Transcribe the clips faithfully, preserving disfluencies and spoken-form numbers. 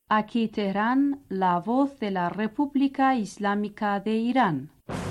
Aquí Teherán, la voz de la República Islámica de Irán.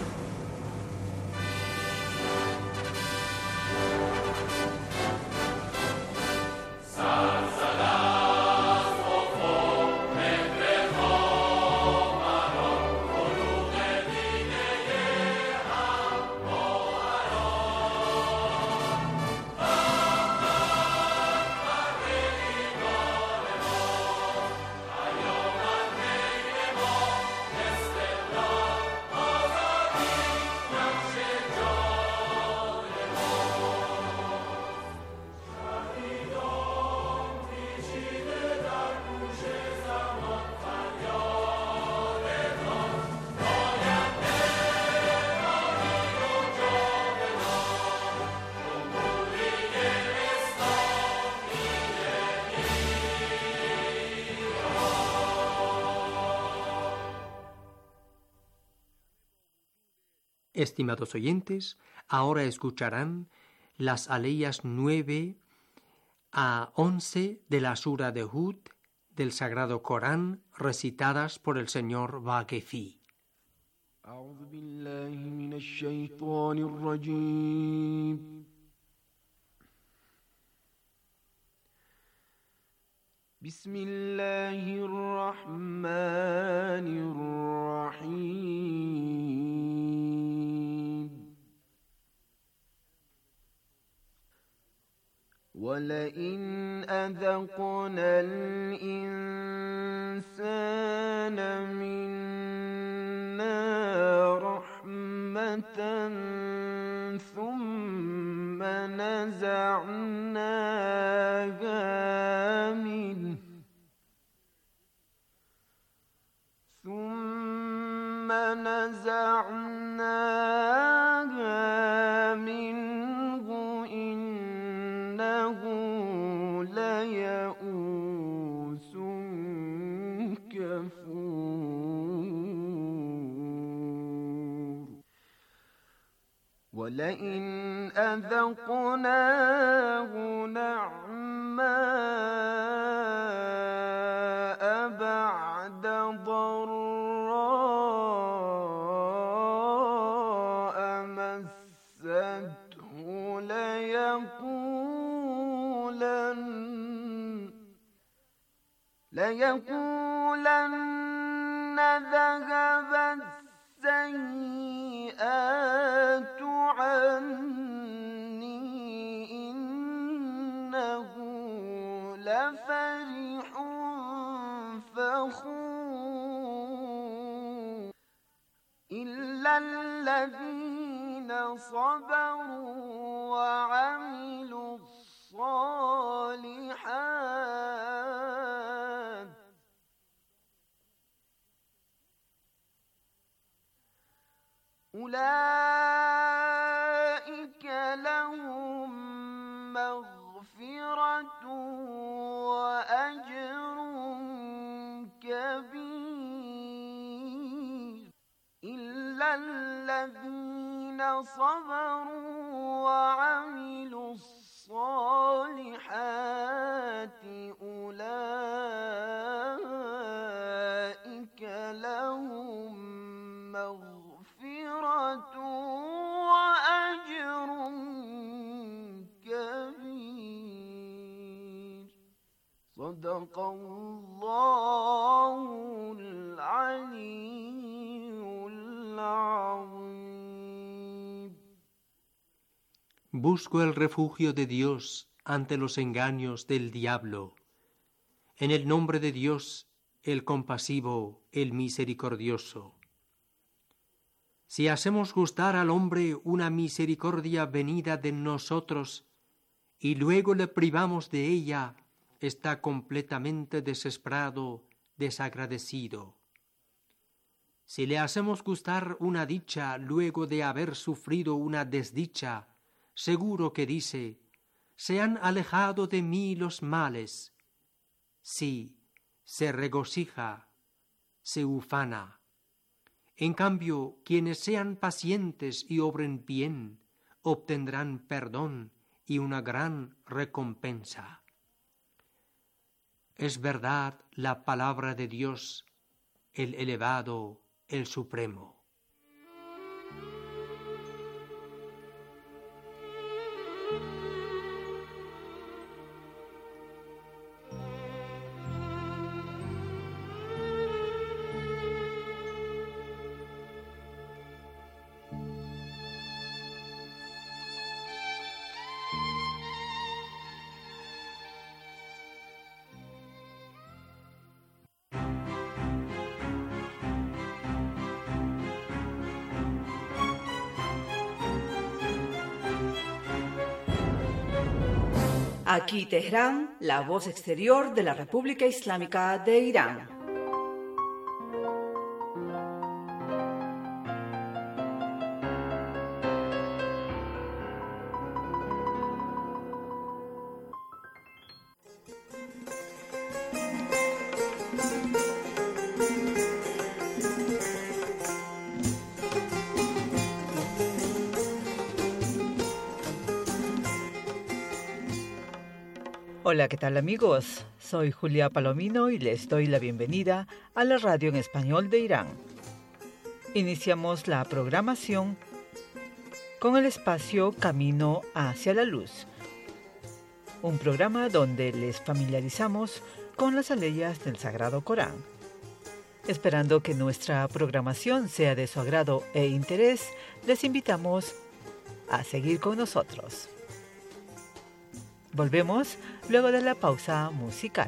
Estimados oyentes, ahora escucharán las aleyas nueve a once de la Sura de Hud del Sagrado Corán recitadas por el señor Vaquefi. أعوذ بالله من الشيطان الرجيم بسم الله الرحمن الرحيم ولئن أذقنا الإنسان منا رحمة ثم نزعناها منه ثم نزعناها منه إنه ليئوس كفور ولئن أذقناه نعماء بعد ضراء مسته ليقولن ليقولن ذهب السيئات عني إنه لفرح فخور إلا الذين صبروا وعملوا الصالحات أولئك لهم مغفرة وأجر كبير إلا الذين صبروا وعملوا الصالحات أولئك لهم مغفرة وأجر كبير صدق الله العلي العظيم. Busco el refugio de Dios ante los engaños del diablo. En el nombre de Dios, el compasivo, el misericordioso. Si hacemos gustar al hombre una misericordia venida de nosotros y luego le privamos de ella, está completamente desesperado, desagradecido. Si le hacemos gustar una dicha luego de haber sufrido una desdicha, seguro que dice: se han alejado de mí los males. Sí, se regocija, se ufana. En cambio, quienes sean pacientes y obren bien, obtendrán perdón y una gran recompensa. es verdad la palabra de Dios, el elevado, el supremo. Aquí Teherán, la voz exterior de la República Islámica de Irán. Hola, ¿qué tal amigos? Soy Julia Palomino y les doy la bienvenida a la radio en español de Irán. Iniciamos la programación con el espacio Camino hacia la Luz, un programa donde les familiarizamos con las aleyas del Sagrado Corán. Esperando que nuestra programación sea de su agrado e interés, les invitamos a seguir con nosotros. Volvemos luego de la pausa musical.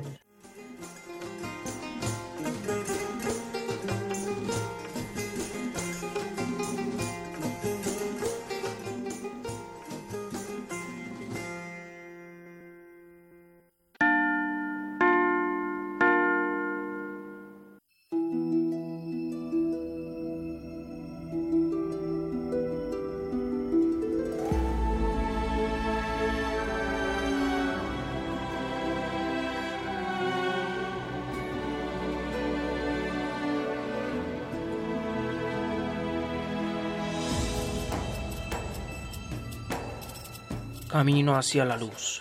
Camino hacia la luz.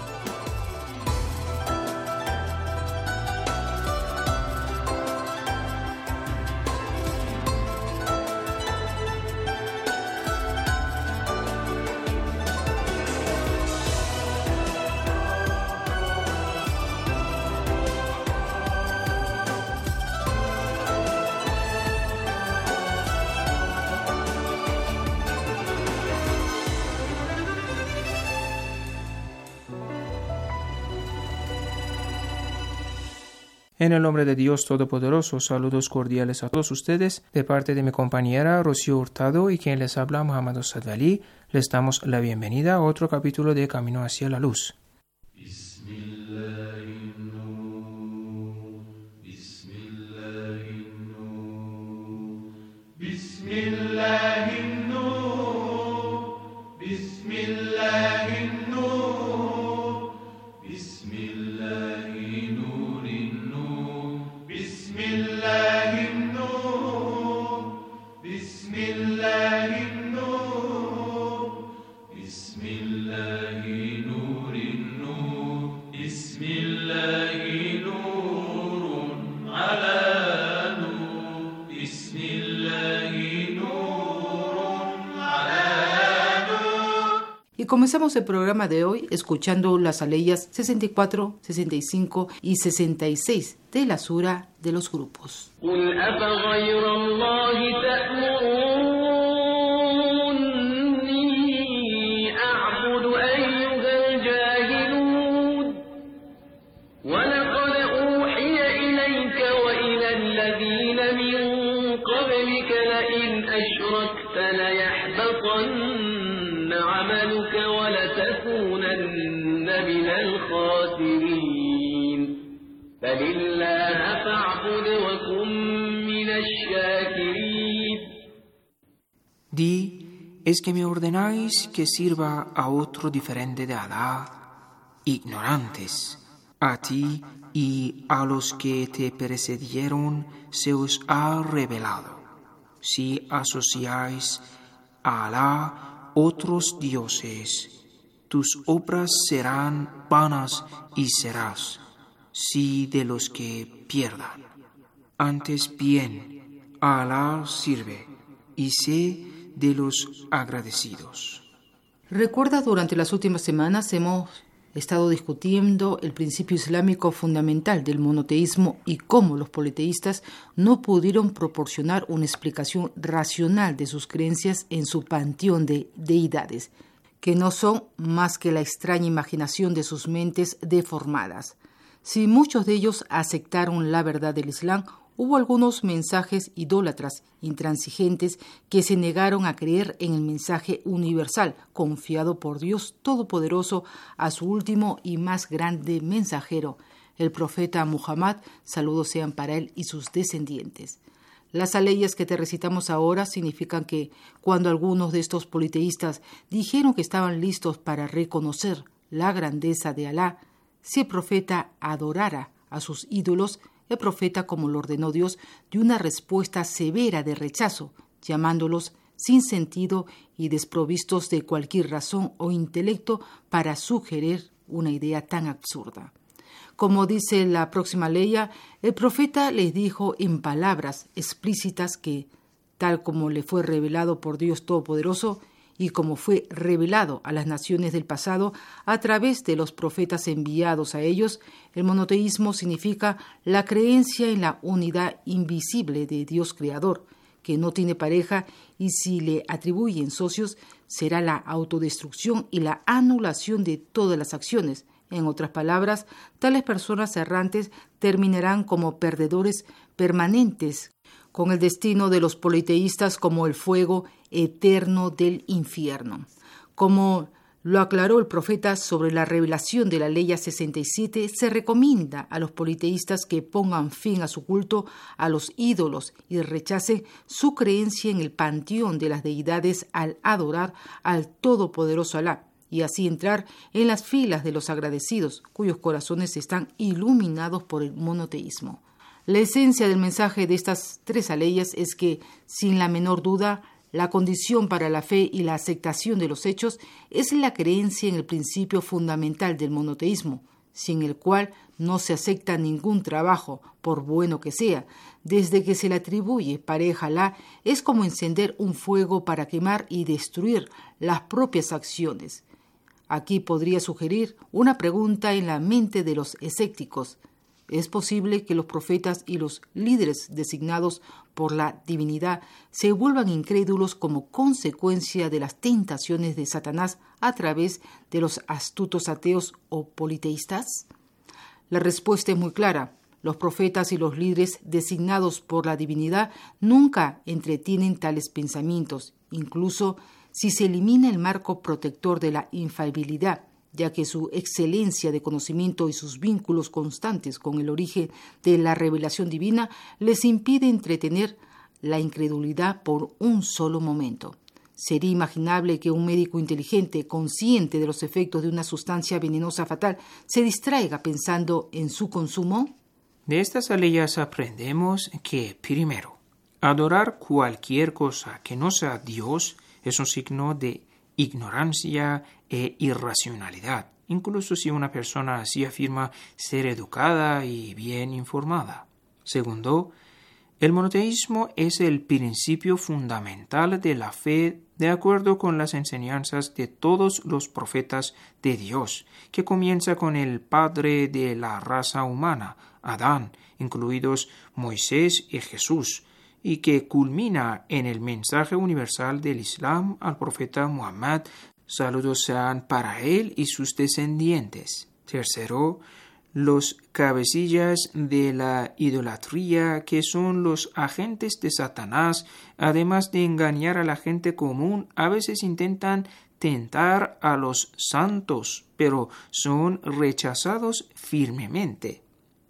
En el nombre de Dios Todopoderoso, saludos cordiales a todos ustedes. De parte de mi compañera Rocío Hurtado y quien les habla, Muhammad Asad Ali, les damos la bienvenida a otro capítulo de Camino hacia la Luz. Y comenzamos el programa de hoy escuchando las aleyas sesenta y cuatro, sesenta y cinco y sesenta y seis de la Sura de los Grupos. Di, ¿es que me ordenáis que sirva a otro diferente de Alá? Ignorantes, a ti y a los que te precedieron se os ha revelado. Si asociáis a Alá otros dioses, tus obras serán vanas y serás sí de los que pierdan. Antes bien, a Alá sirve, y sé de los agradecidos. Recuerda, durante las últimas semanas hemos estado discutiendo el principio islámico fundamental del monoteísmo y cómo los politeístas no pudieron proporcionar una explicación racional de sus creencias en su panteón de deidades, que no son más que la extraña imaginación de sus mentes deformadas. Si muchos de ellos aceptaron la verdad del Islam, hubo algunos mensajes idólatras intransigentes que se negaron a creer en el mensaje universal confiado por Dios Todopoderoso a su último y más grande mensajero, el profeta Muhammad, saludos sean para él y sus descendientes. Las aleyas que te recitamos ahora significan que cuando algunos de estos politeístas dijeron que estaban listos para reconocer la grandeza de Alá, si el profeta adorara a sus ídolos, el profeta, como lo ordenó Dios, dio una respuesta severa de rechazo, llamándolos sin sentido y desprovistos de cualquier razón o intelecto para sugerir una idea tan absurda. Como dice la próxima leya, el profeta les dijo en palabras explícitas que, tal como le fue revelado por Dios Todopoderoso y como fue revelado a las naciones del pasado a través de los profetas enviados a ellos, el monoteísmo significa la creencia en la unidad invisible de Dios Creador, que no tiene pareja, y si le atribuyen socios, será la autodestrucción y la anulación de todas las acciones. En otras palabras, tales personas errantes terminarán como perdedores permanentes, con el destino de los politeístas como el fuego eterno del infierno. Como lo aclaró el profeta sobre la revelación de la Ley sesenta y siete, se recomienda a los politeístas que pongan fin a su culto a los ídolos y rechacen su creencia en el panteón de las deidades al adorar al todopoderoso Alá, y así entrar en las filas de los agradecidos, cuyos corazones están iluminados por el monoteísmo. La esencia del mensaje de estas tres aleyas es que, sin la menor duda, la condición para la fe y la aceptación de los hechos es la creencia en el principio fundamental del monoteísmo, sin el cual no se acepta ningún trabajo, por bueno que sea. Desde que se le atribuye pareja a Alá, es como encender un fuego para quemar y destruir las propias acciones. Aquí podría sugerir una pregunta en la mente de los escépticos. ¿Es posible que los profetas y los líderes designados por la divinidad se vuelvan incrédulos como consecuencia de las tentaciones de Satanás a través de los astutos ateos o politeístas? La respuesta es muy clara. Los profetas y los líderes designados por la divinidad nunca entretienen tales pensamientos, incluso si se elimina el marco protector de la infalibilidad, ya que su excelencia de conocimiento y sus vínculos constantes con el origen de la revelación divina les impide entretener la incredulidad por un solo momento. ¿Sería imaginable que un médico inteligente, consciente de los efectos de una sustancia venenosa fatal, se distraiga pensando en su consumo? De estas aleyas aprendemos que, primero, adorar cualquier cosa que no sea Dios es un signo de ignorancia e irracionalidad, incluso si una persona así afirma ser educada y bien informada. Segundo, el monoteísmo es el principio fundamental de la fe de acuerdo con las enseñanzas de todos los profetas de Dios, que comienza con el padre de la raza humana, Adán, incluidos Moisés y Jesús, y que culmina en el mensaje universal del Islam al profeta Muhammad, saludos sean para él y sus descendientes. Tercero, los cabecillas de la idolatría, que son los agentes de Satanás, además de engañar a la gente común, a veces intentan tentar a los santos, pero son rechazados firmemente.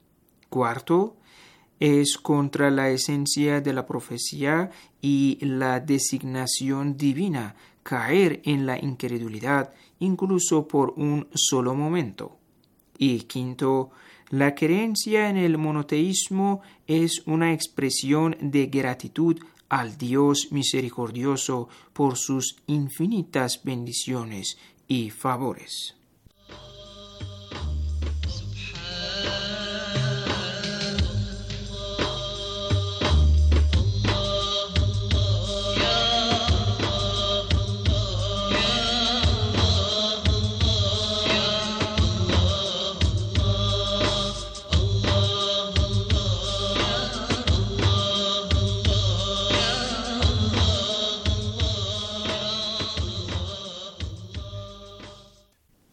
Cuarto, es contra la esencia de la profecía y la designación divina caer en la incredulidad, incluso por un solo momento. Y quinto, la creencia en el monoteísmo es una expresión de gratitud al Dios misericordioso por sus infinitas bendiciones y favores.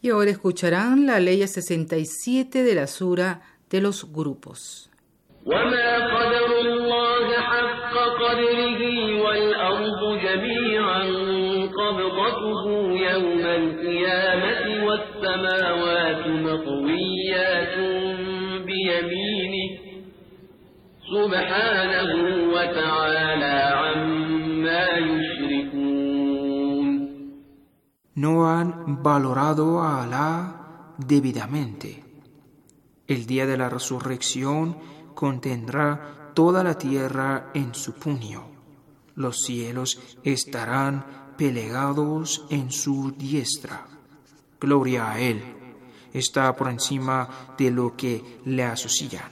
Y ahora escucharán la ley sesenta y siete de la Sura de los grupos. وما قدر الله حق قدره والأرض جميعا قبضته يوم القيامة والسماوات مطويات بيمينه سبحانه وتعالى عما يشركون. No han valorado a Alá debidamente. El día de la resurrección contendrá toda la tierra en su puño. Los cielos estarán plegados en su diestra. Gloria a Él. Está por encima de lo que le asocian.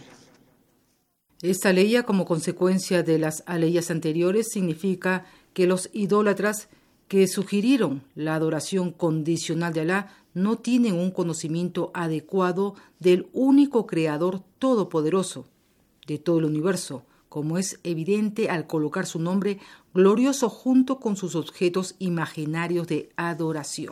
Esta ley, como consecuencia de las leyes anteriores, significa que los idólatras que sugirieron la adoración condicional de Alá no tienen un conocimiento adecuado del único Creador todopoderoso de todo el universo, como es evidente al colocar su nombre glorioso junto con sus objetos imaginarios de adoración.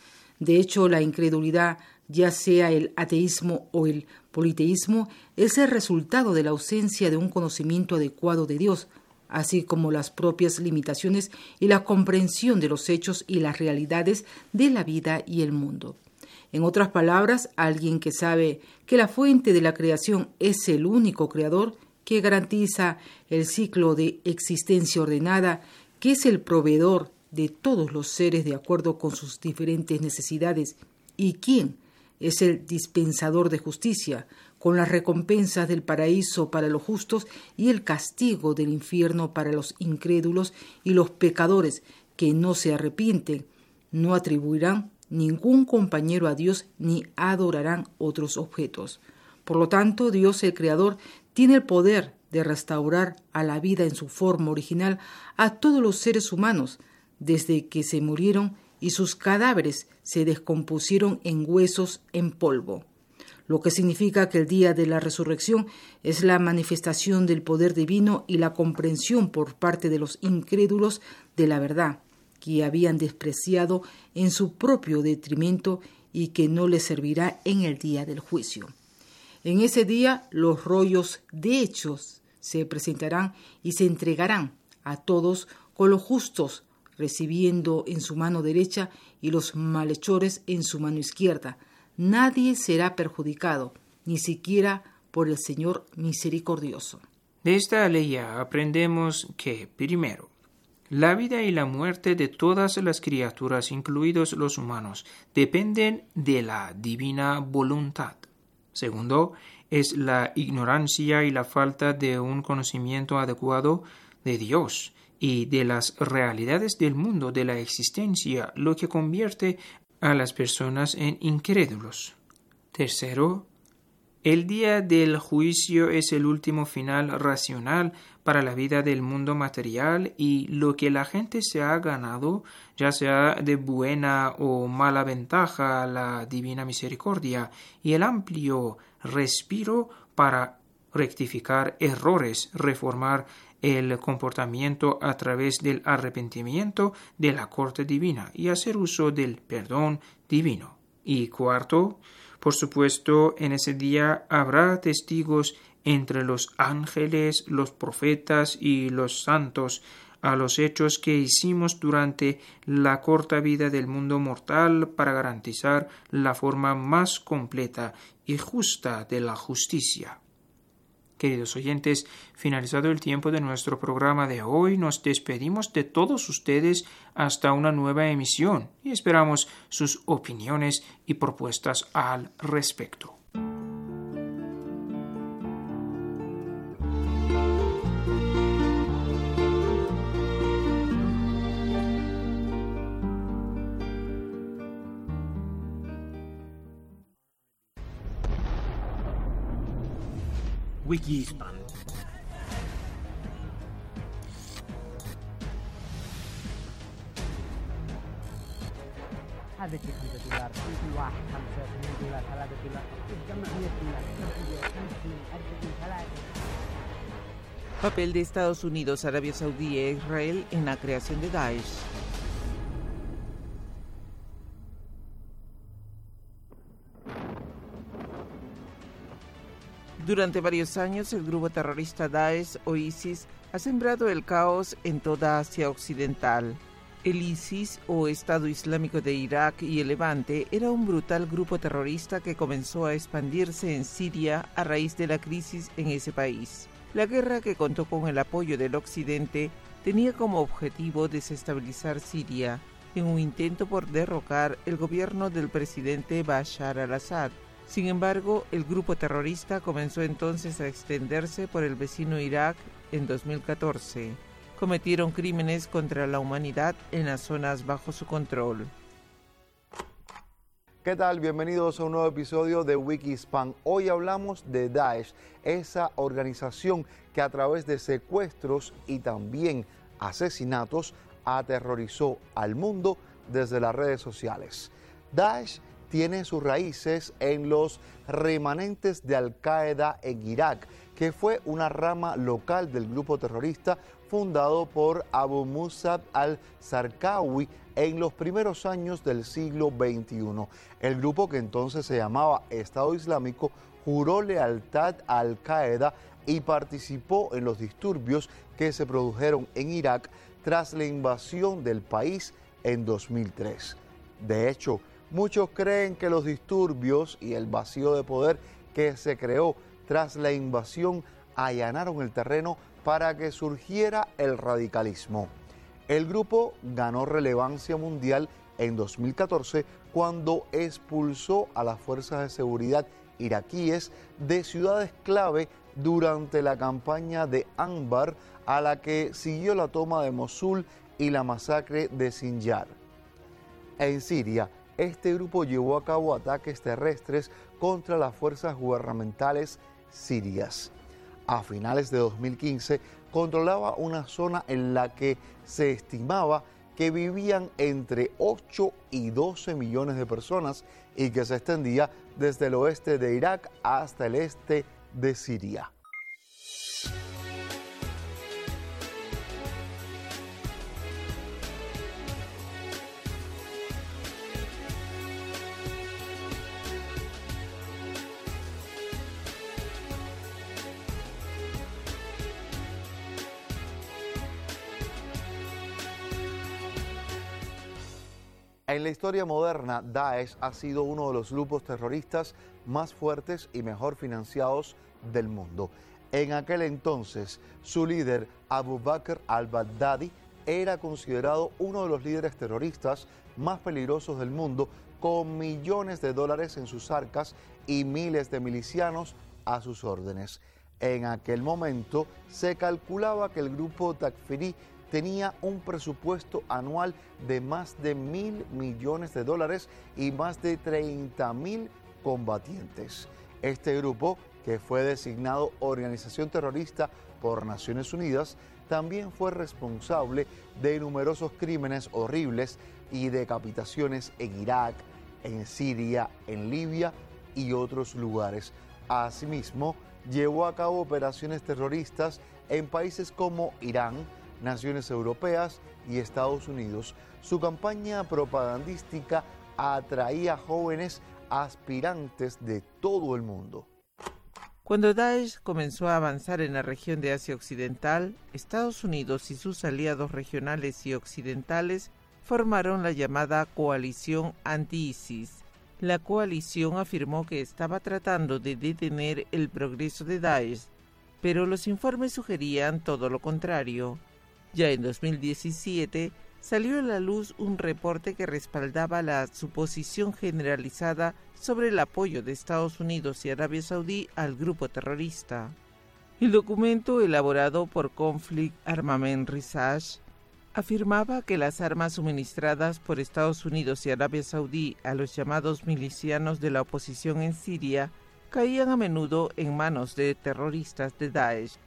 De hecho, la incredulidad, ya sea el ateísmo o el politeísmo, es el resultado de la ausencia de un conocimiento adecuado de Dios, así como las propias limitaciones y la comprensión de los hechos y las realidades de la vida y el mundo. En otras palabras, alguien que sabe que la fuente de la creación es el único creador que garantiza el ciclo de existencia ordenada, que es el proveedor de todos los seres de acuerdo con sus diferentes necesidades, y quien es el dispensador de justicia, con las recompensas del paraíso para los justos y el castigo del infierno para los incrédulos y los pecadores que no se arrepienten, no atribuirán ningún compañero a Dios ni adorarán otros objetos. Por lo tanto, Dios, el Creador, tiene el poder de restaurar a la vida en su forma original a todos los seres humanos, desde que se murieron y sus cadáveres se descompusieron en huesos en polvo, lo que significa que el día de la resurrección es la manifestación del poder divino y la comprensión por parte de los incrédulos de la verdad, que habían despreciado en su propio detrimento y que no les servirá en el día del juicio. En ese día los rollos de hechos se presentarán y se entregarán a todos con los justos recibiendo en su mano derecha y los malhechores en su mano izquierda. Nadie será perjudicado, ni siquiera por el Señor misericordioso. De esta ley aprendemos que, primero, la vida y la muerte de todas las criaturas, incluidos los humanos, dependen de la divina voluntad. Segundo, es la ignorancia y la falta de un conocimiento adecuado de Dios y de las realidades del mundo de la existencia lo que convierte a las personas en incrédulos. Tercero, el día del juicio es el último final racional para la vida del mundo material y lo que la gente se ha ganado, ya sea de buena o mala ventaja, la divina misericordia y el amplio respiro para rectificar errores, reformar el comportamiento a través del arrepentimiento de la corte divina y hacer uso del perdón divino. Y cuarto, por supuesto, en ese día habrá testigos entre los ángeles, los profetas y los santos a los hechos que hicimos durante la corta vida del mundo mortal para garantizar la forma más completa y justa de la justicia. Queridos oyentes, finalizado el tiempo de nuestro programa de hoy, nos despedimos de todos ustedes hasta una nueva emisión y esperamos sus opiniones y propuestas al respecto. Wikispan. هذا كيف دولار خمسة واحد خمسة اثنين دولار ثلاثة دولار تجمع مية دولار خمسين أربعين ثلاثة. Papel de Estados Unidos, Arabia Saudí e Israel en la creación de Daesh. Durante varios años, el grupo terrorista Daesh o ISIS ha sembrado el caos en toda Asia Occidental. El ISIS, o Estado Islámico de Irak y el Levante, era un brutal grupo terrorista que comenzó a expandirse en Siria a raíz de la crisis en ese país. La guerra, que contó con el apoyo del Occidente, tenía como objetivo desestabilizar Siria en un intento por derrocar el gobierno del presidente Bashar al-Assad. Sin embargo, el grupo terrorista comenzó entonces a extenderse por el vecino Irak en dos mil catorce. Cometieron crímenes contra la humanidad en las zonas bajo su control. ¿Qué tal? Bienvenidos a un nuevo episodio de Wikispan. Hoy hablamos de Daesh, esa organización que a través de secuestros y también asesinatos aterrorizó al mundo desde las redes sociales. Daesh tiene sus raíces en los remanentes de Al-Qaeda en Irak, que fue una rama local del grupo terrorista fundado por Abu Musab al-Zarqawi en los primeros años del siglo veintiuno. El grupo, que entonces se llamaba Estado Islámico, juró lealtad a Al-Qaeda y participó en los disturbios que se produjeron en Irak tras la invasión del país en dos mil tres. De hecho, muchos creen que los disturbios y el vacío de poder que se creó tras la invasión allanaron el terreno para que surgiera el radicalismo. El grupo ganó relevancia mundial en dos mil catorce cuando expulsó a las fuerzas de seguridad iraquíes de ciudades clave durante la campaña de Anbar, a la que siguió la toma de Mosul y la masacre de Sinjar. En Siria, este grupo llevó a cabo ataques terrestres contra las fuerzas gubernamentales sirias. A finales de dos mil quince, controlaba una zona en la que se estimaba que vivían entre ocho y doce millones de personas y que se extendía desde el oeste de Irak hasta el este de Siria. En la historia moderna, Daesh ha sido uno de los grupos terroristas más fuertes y mejor financiados del mundo. En aquel entonces, su líder, Abu Bakr al-Baghdadi, era considerado uno de los líderes terroristas más peligrosos del mundo, con millones de dólares en sus arcas y miles de milicianos a sus órdenes. En aquel momento, se calculaba que el grupo Takfiri tenía un presupuesto anual de más de mil millones de dólares y más de treinta mil combatientes. Este grupo, que fue designado organización terrorista por Naciones Unidas, también fue responsable de numerosos crímenes horribles y decapitaciones en Irak, en Siria, en Libia y otros lugares. Asimismo, llevó a cabo operaciones terroristas en países como Irán, naciones europeas y Estados Unidos. Su campaña propagandística atraía jóvenes aspirantes de todo el mundo. Cuando Daesh comenzó a avanzar en la región de Asia Occidental, Estados Unidos y sus aliados regionales y occidentales formaron la llamada Coalición Anti-ISIS. La coalición afirmó que estaba tratando de detener el progreso de Daesh, pero los informes sugerían todo lo contrario. Ya en dos mil diecisiete salió a la luz un reporte que respaldaba la suposición generalizada sobre el apoyo de Estados Unidos y Arabia Saudí al grupo terrorista. El documento, elaborado por Conflict Armament Research, afirmaba que las armas suministradas por Estados Unidos y Arabia Saudí a los llamados milicianos de la oposición en Siria caían a menudo en manos de terroristas de Daesh.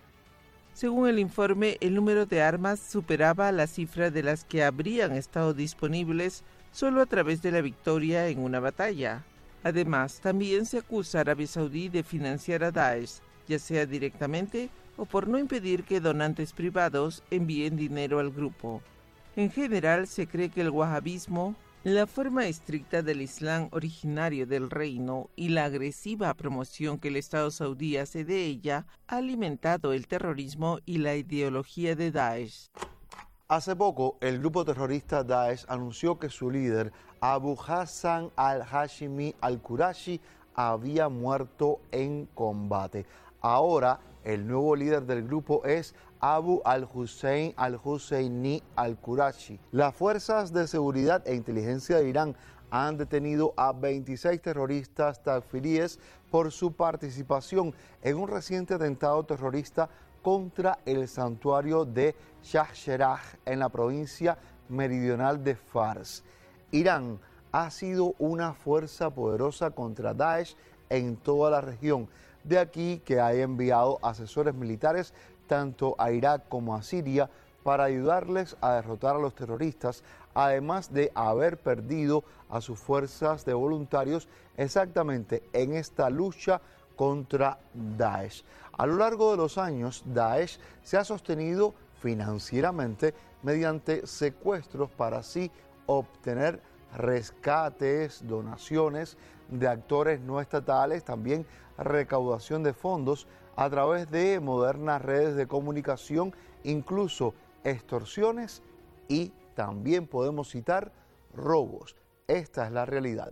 Según el informe, el número de armas superaba la cifra de las que habrían estado disponibles solo a través de la victoria en una batalla. Además, también se acusa a Arabia Saudí de financiar a Daesh, ya sea directamente o por no impedir que donantes privados envíen dinero al grupo. En general, se cree que el wahabismo, La forma estricta del Islam originario del reino y la agresiva promoción que el Estado saudí hace de ella ha alimentado el terrorismo y la ideología de Daesh. Hace poco, el grupo terrorista Daesh anunció que su líder, Abu Hassan al-Hashimi al-Qurashi, había muerto en combate. Ahora, el nuevo líder del grupo es Abu al-Hussein al-Husseini al-Qurashi. Las fuerzas de seguridad e inteligencia de Irán han detenido a veintiséis terroristas takfiríes por su participación en un reciente atentado terrorista contra el santuario de Shah Cheragh en la provincia meridional de Fars. Irán ha sido una fuerza poderosa contra Daesh en toda la región. De aquí que haya enviado asesores militares tanto a Irak como a Siria para ayudarles a derrotar a los terroristas, además de haber perdido a sus fuerzas de voluntarios exactamente en esta lucha contra Daesh. A lo largo de los años, Daesh se ha sostenido financieramente mediante secuestros para así obtener rescates, donaciones de actores no estatales, también recaudación de fondos a través de modernas redes de comunicación, incluso extorsiones y también podemos citar robos. Esta es la realidad.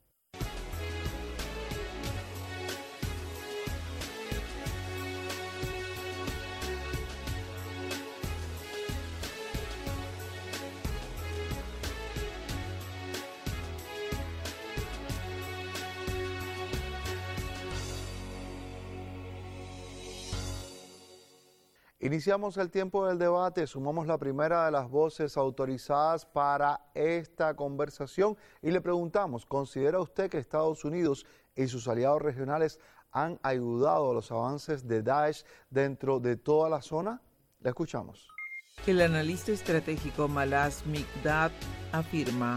Iniciamos el tiempo del debate, sumamos la primera de las voces autorizadas para esta conversación y le preguntamos, ¿considera usted que Estados Unidos y sus aliados regionales han ayudado a los avances de Daesh dentro de toda la zona? Le escuchamos. El analista estratégico Malas Mikdad afirma: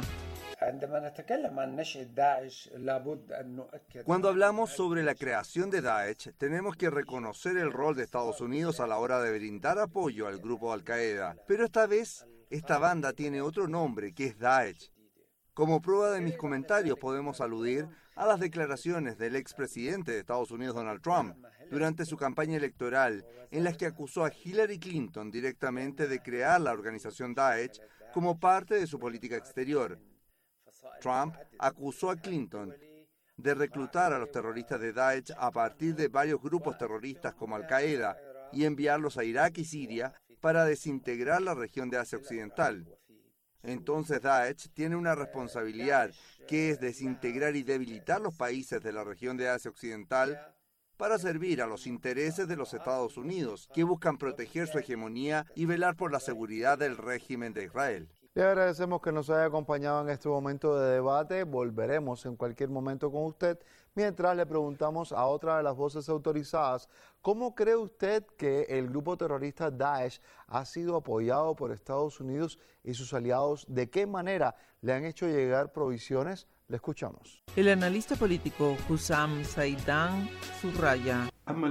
Cuando hablamos sobre la creación de Daesh, tenemos que reconocer el rol de Estados Unidos a la hora de brindar apoyo al grupo Al-Qaeda. Pero esta vez, esta banda tiene otro nombre, que es Daesh. Como prueba de mis comentarios, podemos aludir a las declaraciones del expresidente de Estados Unidos, Donald Trump, durante su campaña electoral, en las que acusó a Hillary Clinton directamente de crear la organización Daesh como parte de su política exterior. Trump acusó a Clinton de reclutar a los terroristas de Daesh a partir de varios grupos terroristas como Al-Qaeda y enviarlos a Irak y Siria para desintegrar la región de Asia Occidental. Entonces Daesh tiene una responsabilidad, que es desintegrar y debilitar los países de la región de Asia Occidental para servir a los intereses de los Estados Unidos, que buscan proteger su hegemonía y velar por la seguridad del régimen de Israel. Le agradecemos que nos haya acompañado en este momento de debate. Volveremos en cualquier momento con usted. Mientras le preguntamos a otra de las voces autorizadas, ¿cómo cree usted que el grupo terrorista Daesh ha sido apoyado por Estados Unidos y sus aliados? ¿De qué manera le han hecho llegar provisiones? Le escuchamos. El analista político Hussam Zaidan subraya: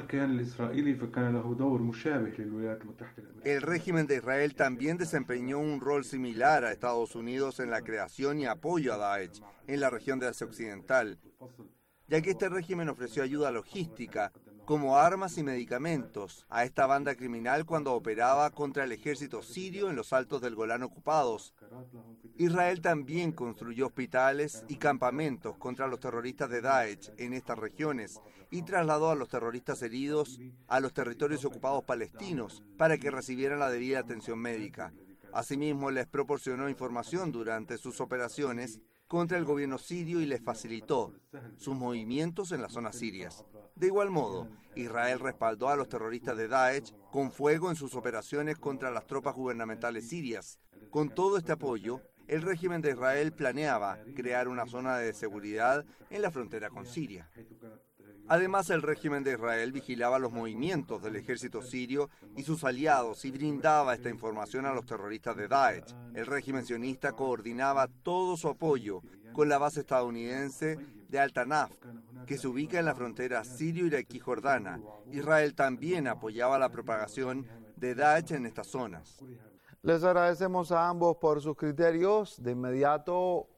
El régimen de Israel también desempeñó un rol similar a Estados Unidos en la creación y apoyo a Daesh en la región de Asia Occidental, ya que este régimen ofreció ayuda logística, como armas y medicamentos, a esta banda criminal cuando operaba contra el ejército sirio en los altos del Golán ocupados. Israel también construyó hospitales y campamentos contra los terroristas de Daesh en estas regiones y trasladó a los terroristas heridos a los territorios ocupados palestinos para que recibieran la debida atención médica. Asimismo, les proporcionó información durante sus operaciones contra el gobierno sirio y les facilitó sus movimientos en las zonas sirias. De igual modo, Israel respaldó a los terroristas de Daesh con fuego en sus operaciones contra las tropas gubernamentales sirias. Con todo este apoyo, el régimen de Israel planeaba crear una zona de seguridad en la frontera con Siria. Además, el régimen de Israel vigilaba los movimientos del ejército sirio y sus aliados y brindaba esta información a los terroristas de Daesh. El régimen sionista coordinaba todo su apoyo con la base estadounidense de Al-Tanaf, que se ubica en la frontera sirio-iraquí-jordana. Israel también apoyaba la propagación de Daesh en estas zonas. Les agradecemos a ambos por sus criterios. De inmediato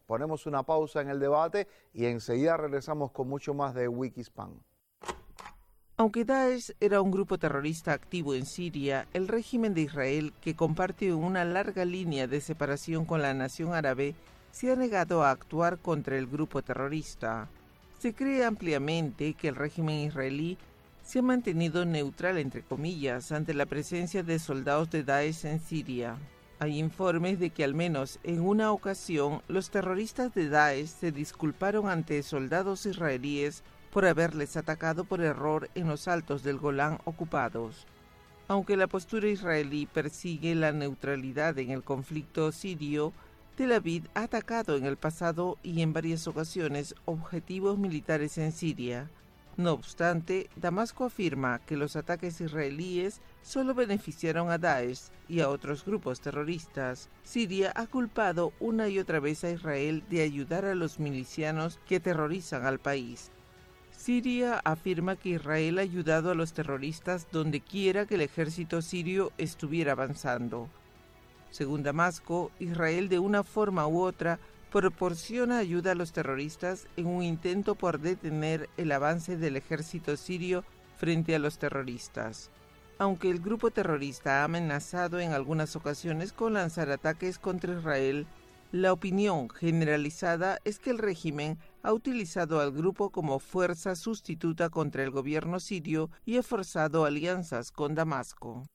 Ponemos una pausa en el debate y enseguida regresamos con mucho más de Wikispan. Aunque Daesh era un grupo terrorista activo en Siria, el régimen de Israel, que comparte una larga línea de separación con la nación árabe, se ha negado a actuar contra el grupo terrorista. Se cree ampliamente que el régimen israelí se ha mantenido neutral, entre comillas, ante la presencia de soldados de Daesh en Siria. Hay informes de que al menos en una ocasión los terroristas de Daesh se disculparon ante soldados israelíes por haberles atacado por error en los altos del Golán ocupados. Aunque la postura israelí persigue la neutralidad en el conflicto sirio, Tel Aviv ha atacado en el pasado y en varias ocasiones objetivos militares en Siria. No obstante, Damasco afirma que los ataques israelíes solo beneficiaron a Daesh y a otros grupos terroristas. Siria ha culpado una y otra vez a Israel de ayudar a los milicianos que aterrorizan al país. Siria afirma que Israel ha ayudado a los terroristas donde quiera que el ejército sirio estuviera avanzando. Según Damasco, Israel de una forma u otra proporciona ayuda a los terroristas en un intento por detener el avance del ejército sirio frente a los terroristas. Aunque el grupo terrorista ha amenazado en algunas ocasiones con lanzar ataques contra Israel, la opinión generalizada es que el régimen ha utilizado al grupo como fuerza sustituta contra el gobierno sirio y ha forzado alianzas con Damasco.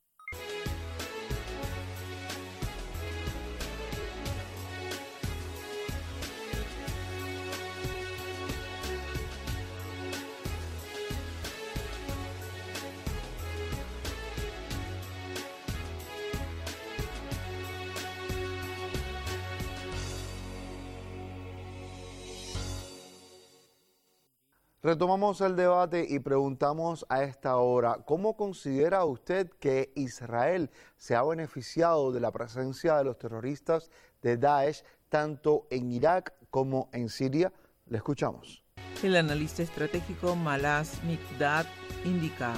Retomamos el debate y preguntamos a esta hora, ¿cómo considera usted que Israel se ha beneficiado de la presencia de los terroristas de Daesh tanto en Irak como en Siria? Le escuchamos. El analista estratégico Malas Mikdad indica.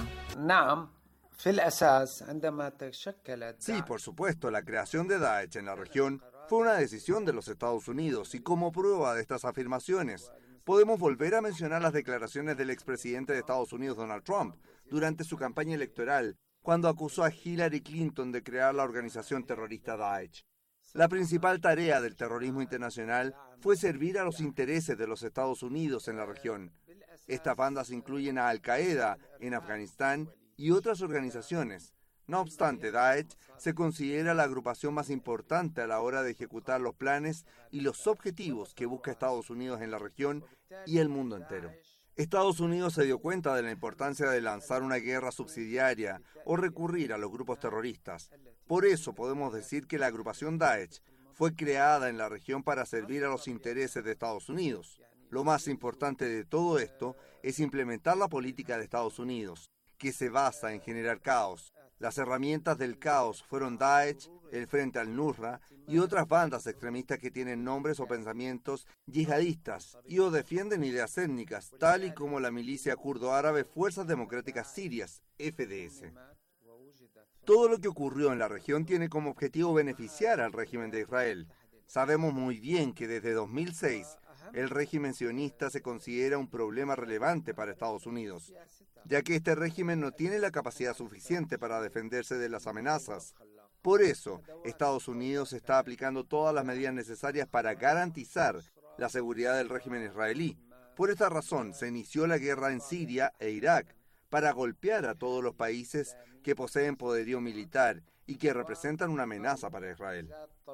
Sí, por supuesto, la creación de Daesh en la región fue una decisión de los Estados Unidos y como prueba de estas afirmaciones, podemos volver a mencionar las declaraciones del expresidente de Estados Unidos, Donald Trump, durante su campaña electoral, cuando acusó a Hillary Clinton de crear la organización terrorista Daesh. La principal tarea del terrorismo internacional fue servir a los intereses de los Estados Unidos en la región. Estas bandas incluyen a Al-Qaeda en Afganistán y otras organizaciones. No obstante, Daesh se considera la agrupación más importante a la hora de ejecutar los planes y los objetivos que busca Estados Unidos en la región y el mundo entero. Estados Unidos se dio cuenta de la importancia de lanzar una guerra subsidiaria o recurrir a los grupos terroristas. Por eso podemos decir que la agrupación Daesh fue creada en la región para servir a los intereses de Estados Unidos. Lo más importante de todo esto es implementar la política de Estados Unidos, que se basa en generar caos. Las herramientas del caos fueron Daesh, el Frente al-Nusra y otras bandas extremistas que tienen nombres o pensamientos yihadistas y o defienden ideas étnicas, tal y como la milicia kurdo-árabe Fuerzas Democráticas Sirias, F D S. Todo lo que ocurrió en la región tiene como objetivo beneficiar al régimen de Israel. Sabemos muy bien que desde dos mil seis el régimen sionista se considera un problema relevante para Estados Unidos, ya que este régimen no tiene la capacidad suficiente para defenderse de las amenazas. Por eso, Estados Unidos está aplicando todas las medidas necesarias para garantizar la seguridad del régimen israelí. Por esta razón, se inició la guerra en Siria e Irak, para golpear a todos los países que poseen poderío militar y que representan una amenaza para Israel.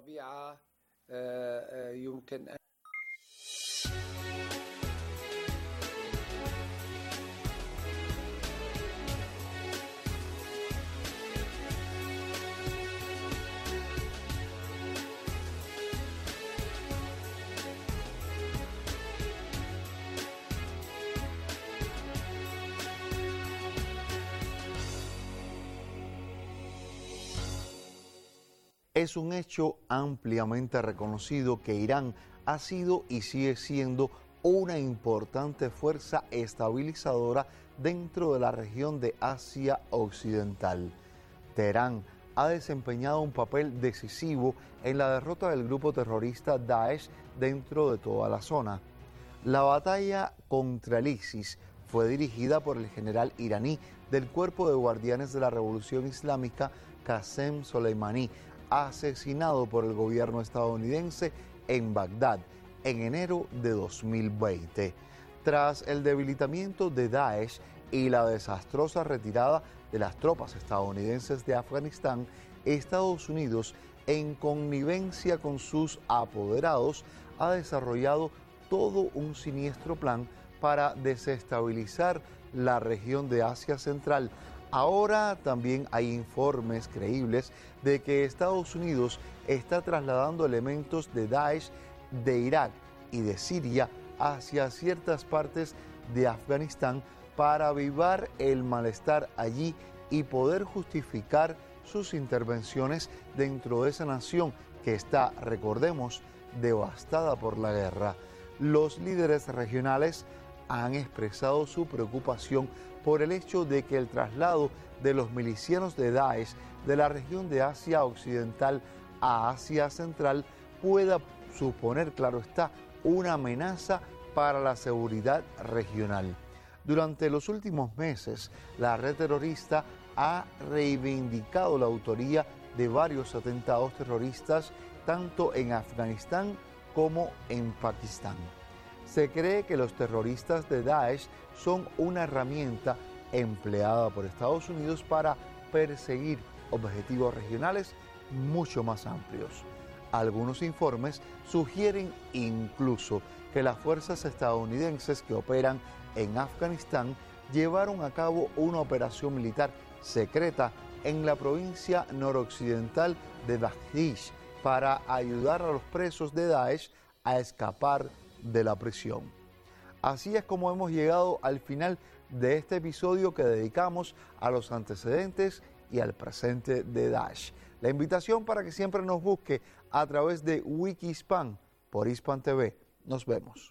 Es un hecho ampliamente reconocido que Irán ha sido y sigue siendo una importante fuerza estabilizadora dentro de la región de Asia Occidental. Teherán ha desempeñado un papel decisivo en la derrota del grupo terrorista Daesh dentro de toda la zona. La batalla contra el ISIS fue dirigida por el general iraní del Cuerpo de Guardianes de la Revolución Islámica, Qasem Soleimani, asesinado por el gobierno estadounidense en Bagdad en enero de dos mil veinte. Tras el debilitamiento de Daesh y la desastrosa retirada de las tropas estadounidenses de Afganistán, Estados Unidos, en connivencia con sus apoderados, ha desarrollado todo un siniestro plan para desestabilizar la región de Asia Central. Ahora también hay informes creíbles de que Estados Unidos está trasladando elementos de Daesh de Irak y de Siria hacia ciertas partes de Afganistán para avivar el malestar allí y poder justificar sus intervenciones dentro de esa nación que está, recordemos, devastada por la guerra. Los líderes regionales han expresado su preocupación por el hecho de que el traslado de los milicianos de Daesh de la región de Asia Occidental a Asia Central pueda suponer, claro está, una amenaza para la seguridad regional. Durante los últimos meses, la red terrorista ha reivindicado la autoría de varios atentados terroristas tanto en Afganistán como en Pakistán. Se cree que los terroristas de Daesh son una herramienta empleada por Estados Unidos para perseguir objetivos regionales mucho más amplios. Algunos informes sugieren incluso que las fuerzas estadounidenses que operan en Afganistán llevaron a cabo una operación militar secreta en la provincia noroccidental de Bashtish para ayudar a los presos de Daesh a escapar de la prisión. Así es como hemos llegado al final de este episodio que dedicamos a los antecedentes y al presente de Daesh. La invitación para que siempre nos busque a través de Wikispan por Hispan T V. Nos vemos.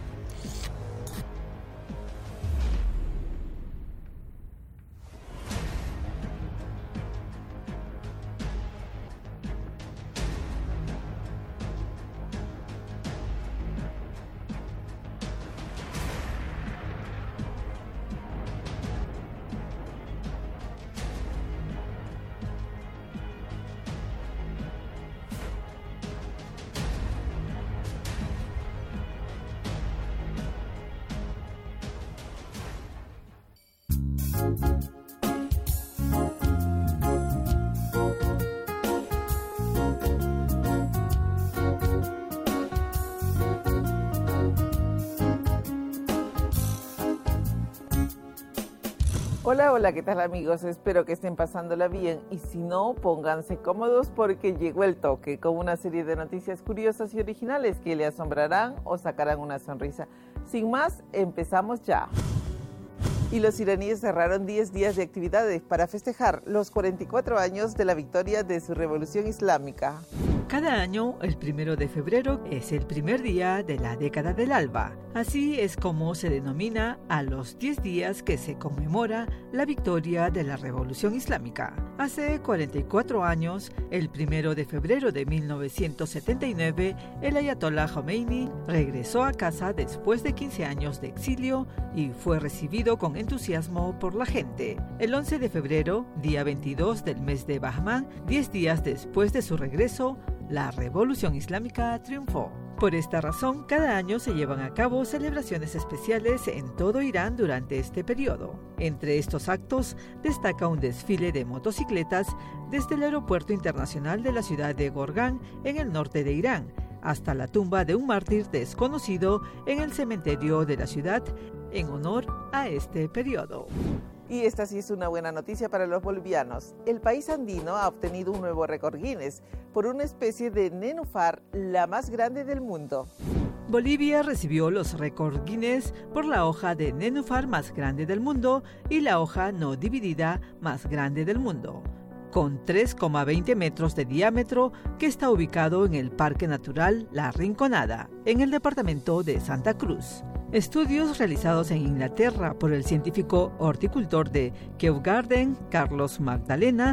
Hola, hola, ¿qué tal amigos? Espero que estén pasándola bien y si no, pónganse cómodos porque llegó el toque con una serie de noticias curiosas y originales que le asombrarán o sacarán una sonrisa. Sin más, empezamos ya. Y los iraníes cerraron diez días de actividades para festejar los cuarenta y cuatro años de la victoria de su revolución islámica. Cada año, el primero de febrero es el primer día de la década del Alba. Así es como se denomina a los diez días que se conmemora la victoria de la Revolución Islámica. Hace cuarenta y cuatro años, el primero de febrero de mil novecientos setenta y nueve, el Ayatollah Khomeini regresó a casa después de quince años de exilio y fue recibido con entusiasmo por la gente. El once de febrero, día veintidós del mes de Bahman, diez días después de su regreso, la Revolución Islámica triunfó. Por esta razón, cada año se llevan a cabo celebraciones especiales en todo Irán durante este periodo. Entre estos actos destaca un desfile de motocicletas desde el aeropuerto internacional de la ciudad de Gorgan, en el norte de Irán, hasta la tumba de un mártir desconocido en el cementerio de la ciudad, en honor a este periodo. Y esta sí es una buena noticia para los bolivianos. El país andino ha obtenido un nuevo récord Guinness por una especie de nenúfar, la más grande del mundo. Bolivia recibió los récords Guinness por la hoja de nenúfar más grande del mundo y la hoja no dividida más grande del mundo, con tres coma veinte metros de diámetro, que está ubicado en el Parque Natural La Rinconada, en el departamento de Santa Cruz. Estudios realizados en Inglaterra por el científico horticultor de Kew Garden, Carlos Magdalena,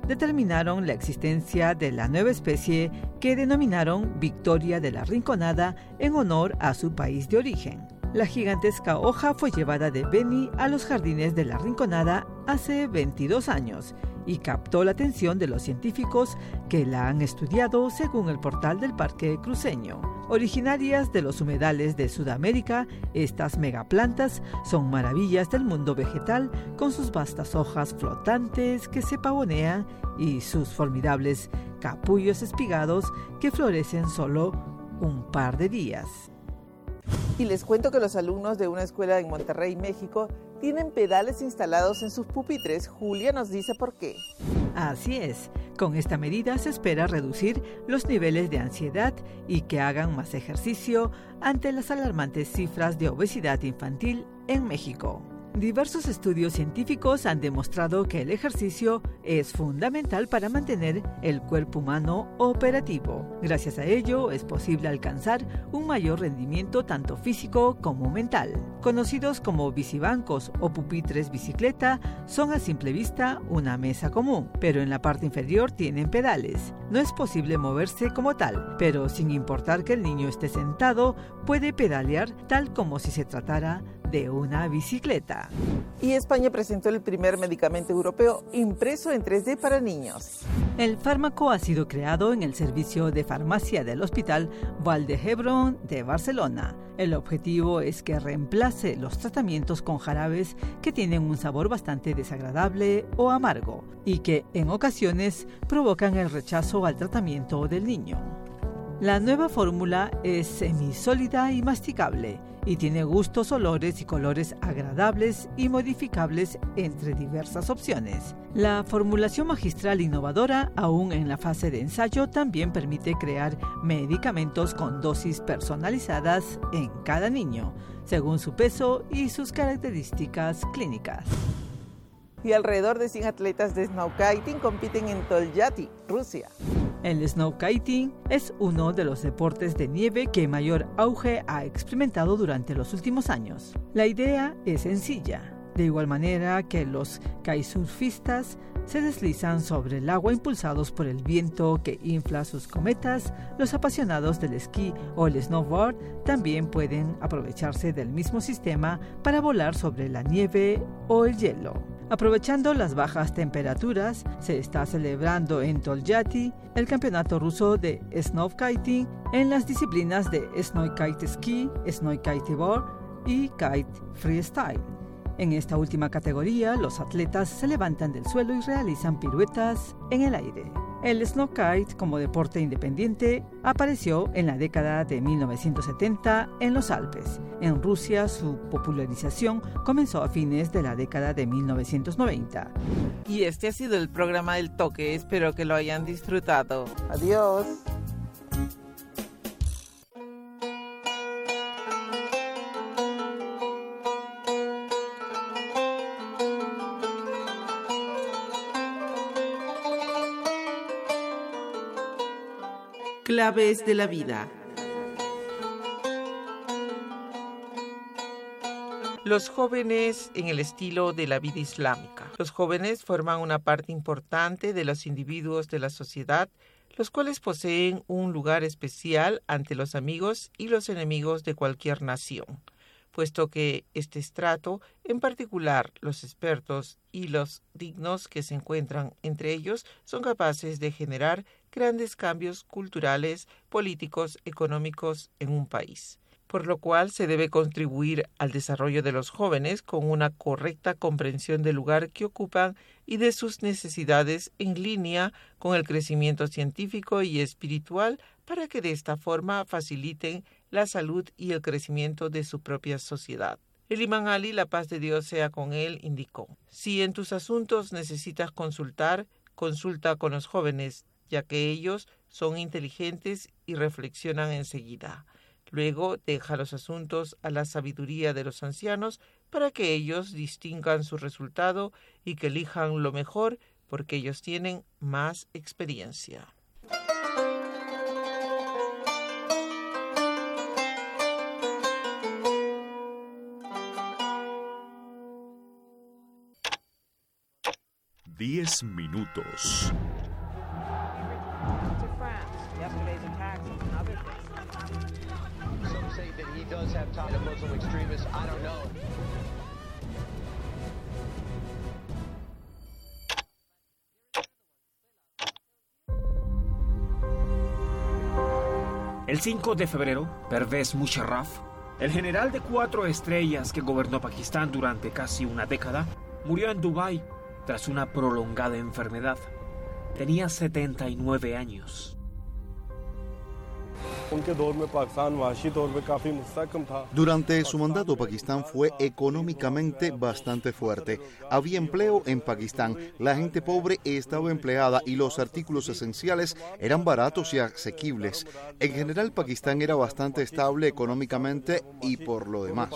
determinaron la existencia de la nueva especie que denominaron Victoria de la Rinconada en honor a su país de origen. La gigantesca hoja fue llevada de Beni a los jardines de la Rinconada hace veintidós años y captó la atención de los científicos que la han estudiado según el portal del Parque Cruceño. Originarias de los humedales de Sudamérica, estas megaplantas son maravillas del mundo vegetal con sus vastas hojas flotantes que se pavonean y sus formidables capullos espigados que florecen solo un par de días. Y les cuento que los alumnos de una escuela en Monterrey, México, tienen pedales instalados en sus pupitres. Julia nos dice por qué. Así es. Con esta medida se espera reducir los niveles de ansiedad y que hagan más ejercicio ante las alarmantes cifras de obesidad infantil en México. Diversos estudios científicos han demostrado que el ejercicio es fundamental para mantener el cuerpo humano operativo. Gracias a ello es posible alcanzar un mayor rendimiento tanto físico como mental. Conocidos como bicibancos o pupitres bicicleta, son a simple vista una mesa común, pero en la parte inferior tienen pedales. No es posible moverse como tal, pero sin importar que el niño esté sentado, puede pedalear tal como si se tratara de una bicicleta. Y España presentó el primer medicamento europeo impreso en tres D para niños. El fármaco ha sido creado en el servicio de farmacia del Hospital Vall d'Hebron de Barcelona. El objetivo es que reemplace los tratamientos con jarabes que tienen un sabor bastante desagradable o amargo y que en ocasiones provocan el rechazo al tratamiento del niño. La nueva fórmula es semisólida y masticable y tiene gustos, olores y colores agradables y modificables entre diversas opciones. La formulación magistral innovadora, aún en la fase de ensayo, también permite crear medicamentos con dosis personalizadas en cada niño, según su peso y sus características clínicas. Y alrededor de cien atletas de snowkiting compiten en Tolyatti, Rusia. El snowkiting es uno de los deportes de nieve que mayor auge ha experimentado durante los últimos años. La idea es sencilla. De igual manera que los kitesurfistas se deslizan sobre el agua impulsados por el viento que infla sus cometas, los apasionados del esquí o el snowboard también pueden aprovecharse del mismo sistema para volar sobre la nieve o el hielo. Aprovechando las bajas temperaturas, se está celebrando en Tolyatti el campeonato ruso de snowkiting en las disciplinas de snowkite ski, snowkite board y kite freestyle. En esta última categoría, los atletas se levantan del suelo y realizan piruetas en el aire. El snowkite como deporte independiente apareció en la década de mil novecientos setenta en los Alpes. En Rusia su popularización comenzó a fines de la década de mil novecientos noventa. Y este ha sido el programa del Toque. Espero que lo hayan disfrutado. Adiós. Claves de la vida. Los jóvenes en el estilo de la vida islámica. Los jóvenes forman una parte importante de los individuos de la sociedad, los cuales poseen un lugar especial ante los amigos y los enemigos de cualquier nación, puesto que este estrato, en particular los expertos y los dignos que se encuentran entre ellos, son capaces de generar grandes cambios culturales, políticos, económicos en un país, por lo cual se debe contribuir al desarrollo de los jóvenes con una correcta comprensión del lugar que ocupan y de sus necesidades en línea con el crecimiento científico y espiritual para que de esta forma faciliten la salud y el crecimiento de su propia sociedad. El imán Ali, la paz de Dios sea con él, indicó: si en tus asuntos necesitas consultar, consulta con los jóvenes, ya que ellos son inteligentes y reflexionan enseguida. Luego deja los asuntos a la sabiduría de los ancianos para que ellos distingan su resultado y que elijan lo mejor porque ellos tienen más experiencia. diez minutos. El cinco de febrero, Pervez Musharraf, el general de cuatro estrellas que gobernó Pakistán durante casi una década, murió en Dubái tras una prolongada enfermedad. Tenía setenta y nueve años. Durante su mandato, Pakistán fue económicamente bastante fuerte. Había empleo en Pakistán, la gente pobre estaba empleada y los artículos esenciales eran baratos y asequibles. En general, Pakistán era bastante estable económicamente y por lo demás.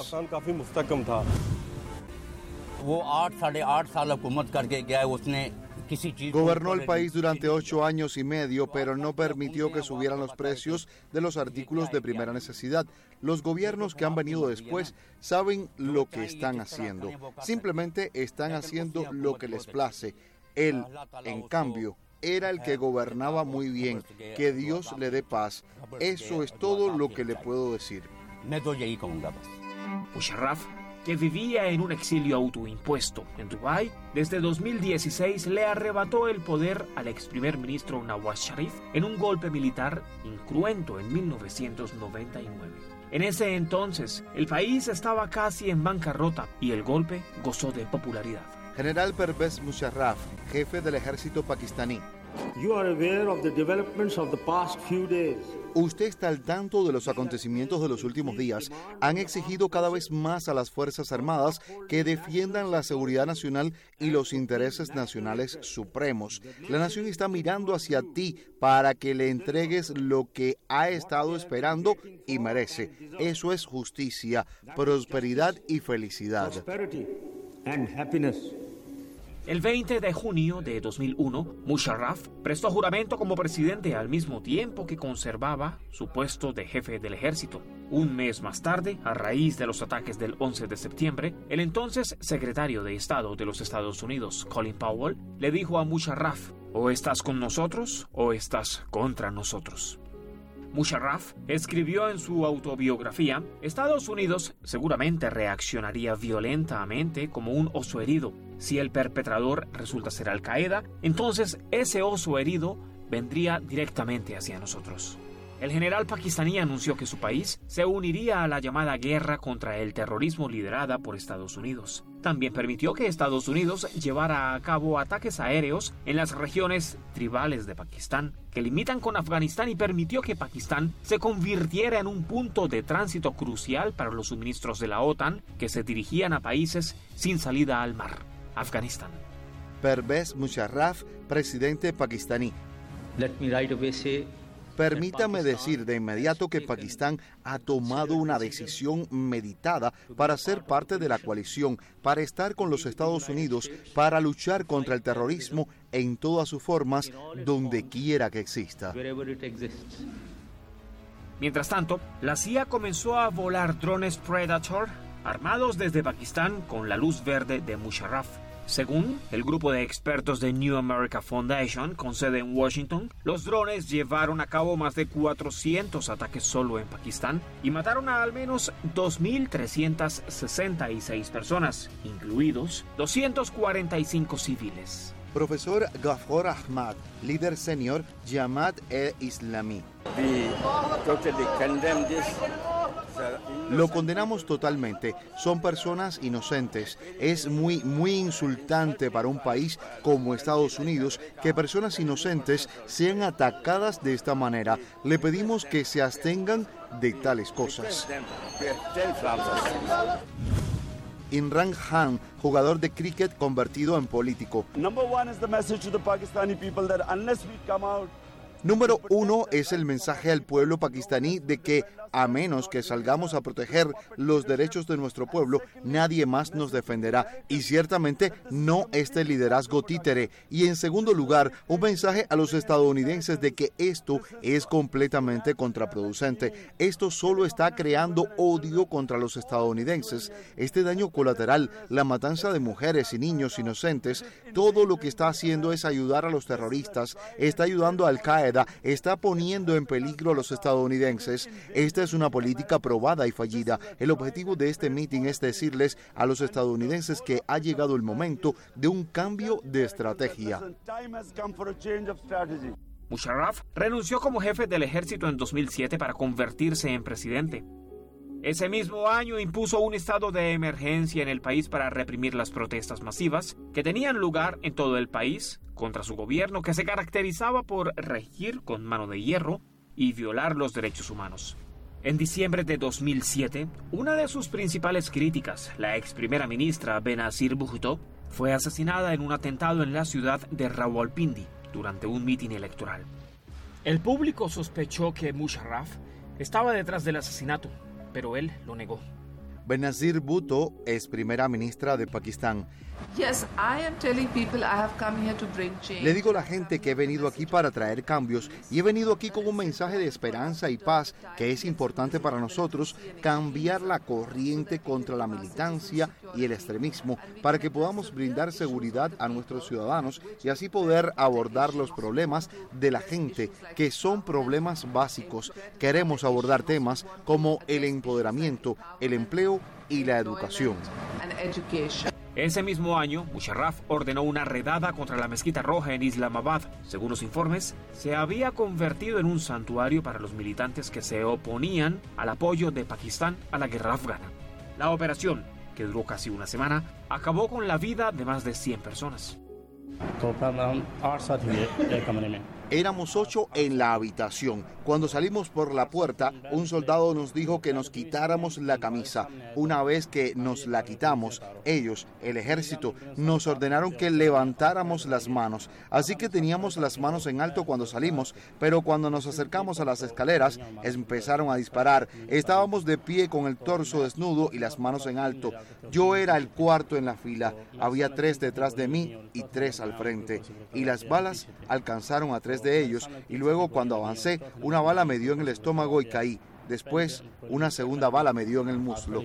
Gobernó el país durante ocho años y medio, pero no permitió que subieran los precios de los artículos de primera necesidad. Los gobiernos que han venido después saben lo que están haciendo. Simplemente están haciendo lo que les place. Él, en cambio, era el que gobernaba muy bien. Que Dios le dé paz. Eso es todo lo que le puedo decir. Musharraf, que vivía en un exilio autoimpuesto en Dubái, desde dos mil dieciséis le arrebató el poder al ex primer ministro Nawaz Sharif en un golpe militar incruento en mil novecientos noventa y nueve. En ese entonces, el país estaba casi en bancarrota y el golpe gozó de popularidad. General Pervez Musharraf, jefe del ejército pakistaní. You are aware of the developments of the past few days. Usted está al tanto de los acontecimientos de los últimos días. Han exigido cada vez más a las Fuerzas Armadas que defiendan la seguridad nacional y los intereses nacionales supremos. La nación está mirando hacia ti para que le entregues lo que ha estado esperando y merece. Eso es justicia, prosperidad y felicidad. El veinte de junio de dos mil uno, Musharraf prestó juramento como presidente al mismo tiempo que conservaba su puesto de jefe del ejército. Un mes más tarde, a raíz de los ataques del once de septiembre, el entonces secretario de Estado de los Estados Unidos, Colin Powell, le dijo a Musharraf: o estás con nosotros o estás contra nosotros. Musharraf escribió en su autobiografía: Estados Unidos seguramente reaccionaría violentamente como un oso herido. Si el perpetrador resulta ser Al-Qaeda, entonces ese oso herido vendría directamente hacia nosotros. El general pakistaní anunció que su país se uniría a la llamada guerra contra el terrorismo liderada por Estados Unidos. También permitió que Estados Unidos llevara a cabo ataques aéreos en las regiones tribales de Pakistán, que limitan con Afganistán, y permitió que Pakistán se convirtiera en un punto de tránsito crucial para los suministros de la OTAN que se dirigían a países sin salida al mar. Afganistán. Pervez Musharraf, presidente pakistaní. Permítame decir de inmediato que Pakistán ha tomado una decisión meditada para ser parte de la coalición, para estar con los Estados Unidos, para luchar contra el terrorismo en todas sus formas, donde quiera que exista. Mientras tanto, la C I A comenzó a volar drones Predator armados desde Pakistán con la luz verde de Musharraf. Según el grupo de expertos de New America Foundation, con sede en Washington, los drones llevaron a cabo más de cuatrocientos ataques solo en Pakistán y mataron a al menos dos mil trescientas sesenta y seis personas, incluidos doscientos cuarenta y cinco civiles. Profesor Ghaffar Ahmad, líder senior Jamaat-e-Islami. Lo condenamos totalmente. Son personas inocentes. Es muy, muy insultante para un país como Estados Unidos que personas inocentes sean atacadas de esta manera. Le pedimos que se abstengan de tales cosas. Imran Khan, jugador de cricket convertido en político. Número uno es el mensaje al pueblo pakistaní de que a menos que salgamos a proteger los derechos de nuestro pueblo, nadie más nos defenderá y ciertamente no este liderazgo títere. Y en segundo lugar, un mensaje a los estadounidenses de que esto es completamente contraproducente. Esto solo está creando odio contra los estadounidenses. Este daño colateral, la matanza de mujeres y niños inocentes, todo lo que está haciendo es ayudar a los terroristas, está ayudando a Al-Qaeda, está poniendo en peligro a los estadounidenses. Esta es una política probada y fallida. El objetivo de este meeting es decirles a los estadounidenses que ha llegado el momento de un cambio de estrategia. Musharraf renunció como jefe del ejército en dos mil siete para convertirse en presidente. Ese mismo año impuso un estado de emergencia en el país para reprimir las protestas masivas que tenían lugar en todo el país contra su gobierno, que se caracterizaba por regir con mano de hierro y violar los derechos humanos. En diciembre de dos mil siete, una de sus principales críticas, la ex primera ministra Benazir Bhutto, fue asesinada en un atentado en la ciudad de Rawalpindi durante un mitin electoral. El público sospechó que Musharraf estaba detrás del asesinato, pero él lo negó. Benazir Bhutto es primera ministra de Pakistán. Yes, I am telling people I have come here to bring change. Le digo a la gente que he venido aquí para traer cambios y he venido aquí con un mensaje de esperanza y paz que es importante para nosotros cambiar la corriente contra la militancia y el extremismo para que podamos brindar seguridad a nuestros ciudadanos y así poder abordar los problemas de la gente, que son problemas básicos. Queremos abordar temas como el empoderamiento, el empleo y la educación. Ese mismo año, Musharraf ordenó una redada contra la Mezquita Roja en Islamabad. Según los informes, se había convertido en un santuario para los militantes que se oponían al apoyo de Pakistán a la guerra afgana. La operación, que duró casi una semana, acabó con la vida de más de cien personas. Éramos ocho en la habitación. Cuando salimos por la puerta, un soldado nos dijo que nos quitáramos la camisa. Una vez que nos la quitamos, ellos, el ejército, nos ordenaron que levantáramos las manos. Así que teníamos las manos en alto cuando salimos, pero cuando nos acercamos a las escaleras, empezaron a disparar. Estábamos de pie con el torso desnudo y las manos en alto. Yo era el cuarto en la fila. Había tres detrás de mí y tres al frente. Y las balas alcanzaron a tres de ellos y luego cuando avancé, una bala me dio en el estómago y caí. Después, una segunda bala me dio en el muslo.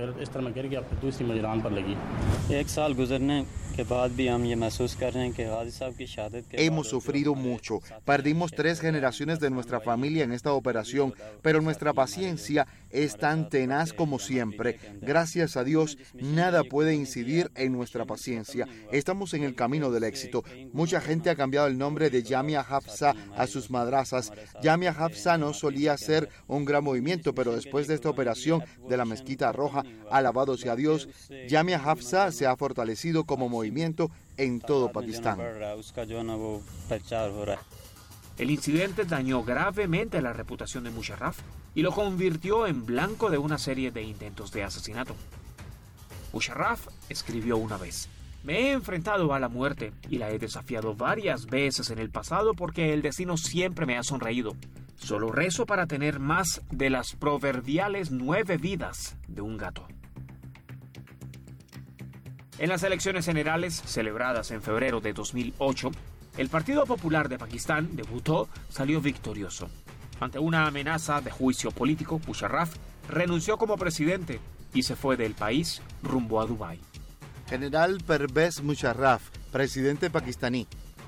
Hemos sufrido mucho. Perdimos tres generaciones de nuestra familia en esta operación, pero nuestra paciencia es tan tenaz como siempre. Gracias a Dios, nada puede incidir en nuestra paciencia. Estamos en el camino del éxito. Mucha gente ha cambiado el nombre de Jamia Hafsa a sus madrazas. Jamia Hafsa no solía ser un gran movimiento, pero después de esta operación de la Mezquita Roja, alabado sea Dios, Jamia Hafsa se ha fortalecido como movimiento en todo Pakistán. El incidente dañó gravemente la reputación de Musharraf y lo convirtió en blanco de una serie de intentos de asesinato. Musharraf escribió una vez: "Me he enfrentado a la muerte y la he desafiado varias veces en el pasado porque el destino siempre me ha sonreído. Solo rezo para tener más de las proverbiales nueve vidas de un gato". En las elecciones generales celebradas en febrero de dos mil ocho, el Partido Popular de Pakistán de Bhutto salió victorioso. Ante una amenaza de juicio político, Musharraf renunció como presidente y se fue del país rumbo a Dubái. General Pervez Musharraf, presidente pakistaní.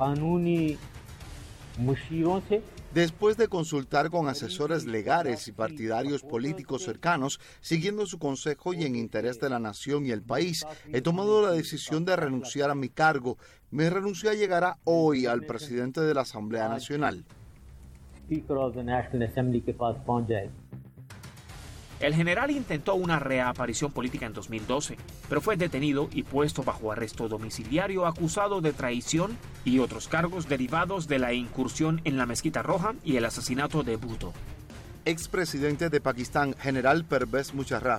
Después de consultar con asesores legales y partidarios políticos cercanos, siguiendo su consejo y en interés de la nación y el país, he tomado la decisión de renunciar a mi cargo. Mi renuncia llegará hoy al presidente de la Asamblea Nacional. El general intentó una reaparición política en dos mil doce, pero fue detenido y puesto bajo arresto domiciliario acusado de traición y otros cargos derivados de la incursión en la Mezquita Roja y el asesinato de Bhutto. Expresidente de Pakistán, General Pervez Musharraf.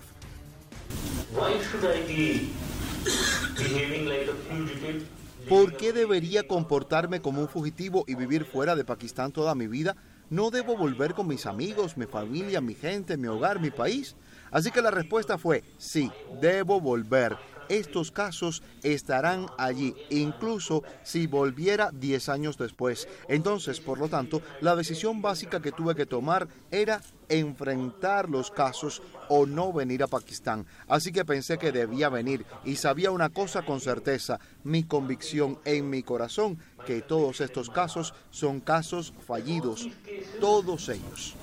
¿Por qué debería comportarme como un fugitivo y vivir fuera de Pakistán toda mi vida? ¿No debo volver con mis amigos, mi familia, mi gente, mi hogar, mi país? Así que la respuesta fue sí, debo volver. Estos casos estarán allí, incluso si volviera diez años después. Entonces, por lo tanto, la decisión básica que tuve que tomar era enfrentar los casos o no venir a Pakistán. Así que pensé que debía venir y sabía una cosa con certeza, mi convicción en mi corazón, que todos estos casos son casos fallidos, todos ellos.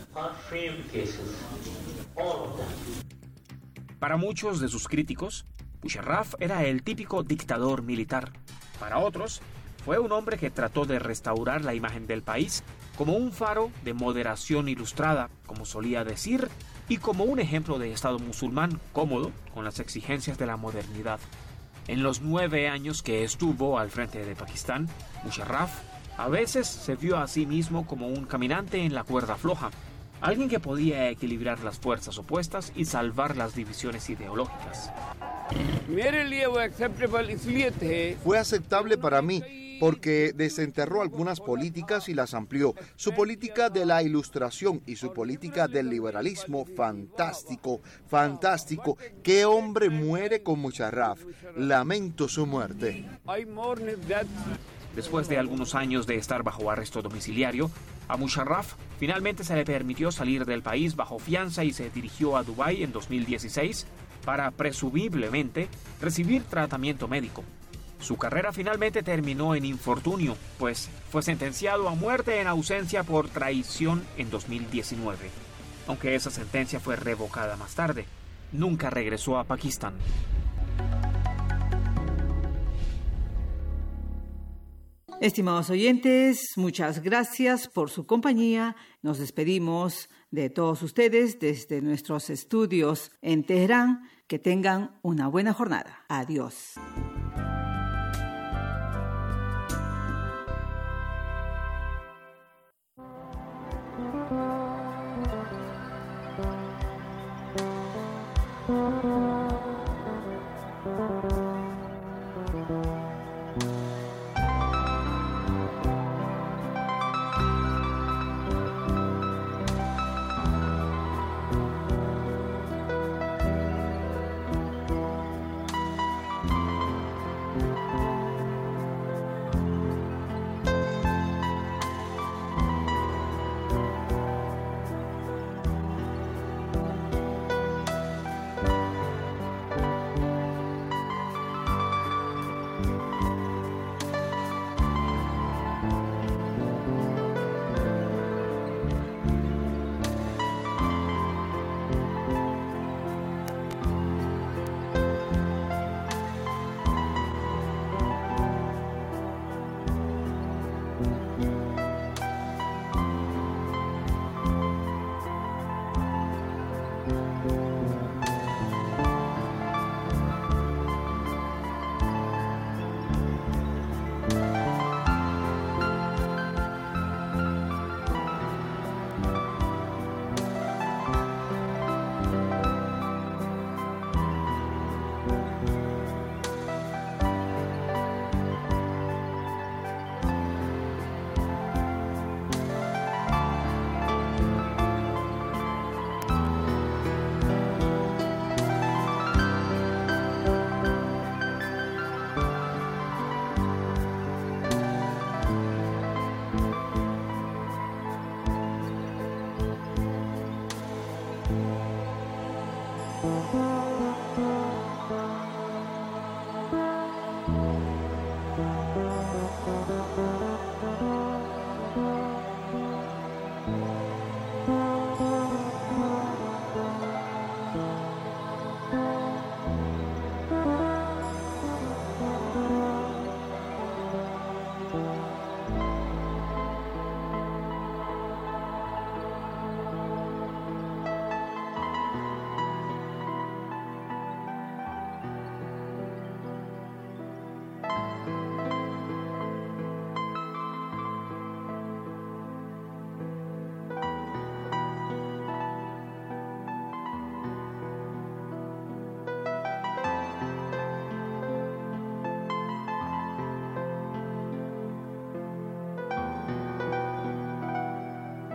Para muchos de sus críticos, Musharraf era el típico dictador militar. Para otros, fue un hombre que trató de restaurar la imagen del país como un faro de moderación ilustrada, como solía decir, y como un ejemplo de Estado musulmán cómodo con las exigencias de la modernidad. En los nueve años que estuvo al frente de Pakistán, Musharraf a veces se vio a sí mismo como un caminante en la cuerda floja, alguien que podía equilibrar las fuerzas opuestas y salvar las divisiones ideológicas. Fue aceptable para mí porque desenterró algunas políticas y las amplió. Su política de la ilustración y su política del liberalismo, fantástico, fantástico. ¿Qué hombre muere con Musharraf? Lamento su muerte. Después de algunos años de estar bajo arresto domiciliario, a Musharraf finalmente se le permitió salir del país bajo fianza y se dirigió a Dubái en dos mil dieciséis para presumiblemente recibir tratamiento médico. Su carrera finalmente terminó en infortunio, pues fue sentenciado a muerte en ausencia por traición en dos mil diecinueve. Aunque esa sentencia fue revocada más tarde, nunca regresó a Pakistán. Estimados oyentes, muchas gracias por su compañía. Nos despedimos de todos ustedes desde nuestros estudios en Teherán. Que tengan una buena jornada. Adiós.